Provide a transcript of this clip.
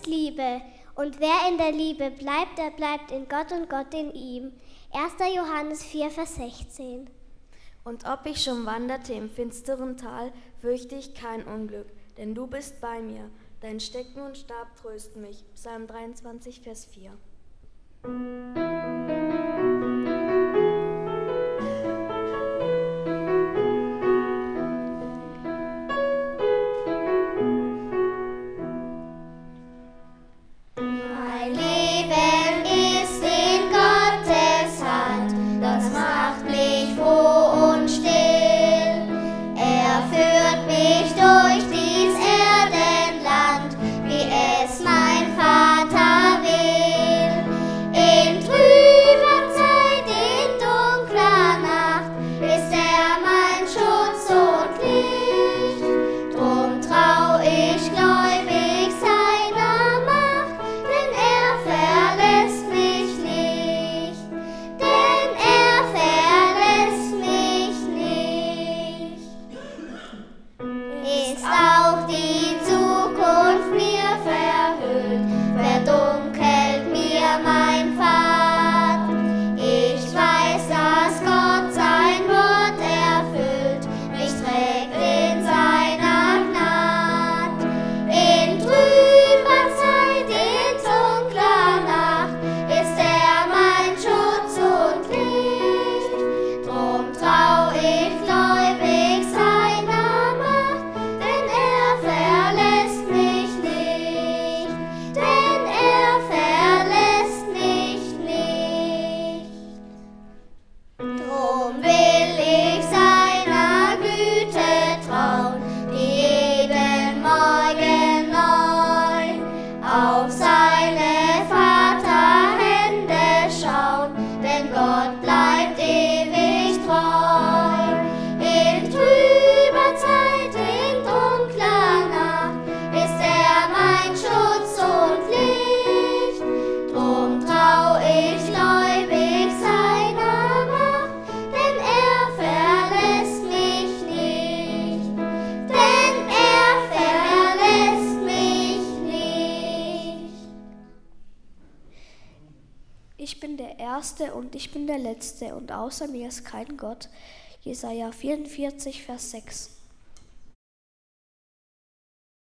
ist Liebe, und wer in der Liebe bleibt, der bleibt in Gott und Gott in ihm. 1. Johannes 4, Vers 16. Und ob ich schon wanderte im finsteren Tal, fürchte ich kein Unglück, denn du bist bei mir. Dein Stecken und Stab trösten mich. Psalm 23, Vers 4. Ich bin der Erste und ich bin der Letzte und außer mir ist kein Gott. Jesaja 44, Vers 6.